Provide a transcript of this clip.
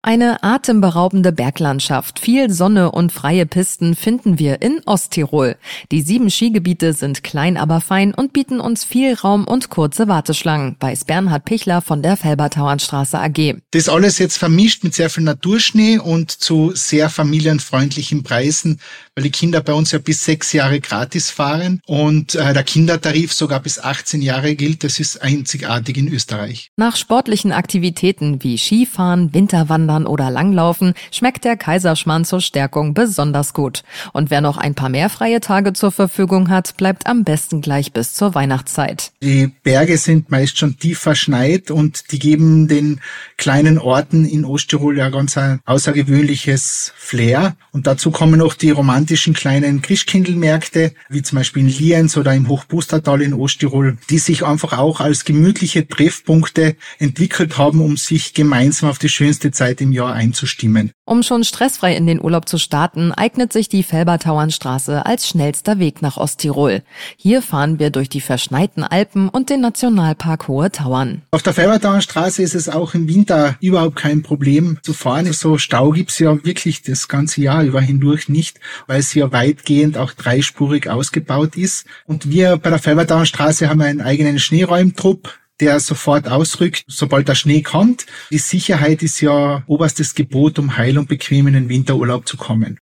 Eine atemberaubende Berglandschaft, viel Sonne und freie Pisten finden wir in Osttirol. Die 7 Skigebiete sind klein, aber fein und bieten uns viel Raum und kurze Warteschlangen, weiß Bernhard Pichler von der Velbertauernstraße AG. Das alles jetzt vermischt mit sehr viel Naturschnee und zu sehr familienfreundlichen Preisen, weil die Kinder bei uns ja bis 6 Jahre gratis fahren und der Kindertarif sogar bis 18 Jahre gilt. Das ist einzigartig in Österreich. Nach sportlichen Aktivitäten wie Skifahren, Winterwandern oder Langlaufen schmeckt der Kaiserschmarrn zur Stärkung besonders gut. Und wer noch ein paar mehr freie Tage zur Verfügung hat, bleibt am besten gleich bis zur Weihnachtszeit. Die Berge sind meist schon tief verschneit und die geben den kleinen Orten in Osttirol ja ganz ein außergewöhnliches Flair. Und dazu kommen noch die romantischen kleinen Christkindlmärkte, wie zum Beispiel in Lienz oder im Hochpustertal in Osttirol, die sich einfach auch als gemütliche Treffpunkte entwickelt haben, um sich gemeinsam auf die schönste Zeit im Jahr einzustimmen. Um schon stressfrei in den Urlaub zu starten, eignet sich die Velbertauernstraße als schnellster Weg nach Osttirol. Hier fahren wir durch die verschneiten Alpen und den Nationalpark Hohe Tauern. Auf der Velbertauernstraße ist es auch im Winter überhaupt kein Problem zu fahren. So Stau gibt's ja wirklich das ganze Jahr über hindurch nicht, weil sie ja weitgehend auch dreispurig ausgebaut ist. Und wir bei der Velbertauernstraße haben einen eigenen Schneeräumtrupp, der sofort ausrückt, sobald der Schnee kommt. Die Sicherheit ist ja oberstes Gebot, um heil und bequem in den Winterurlaub zu kommen.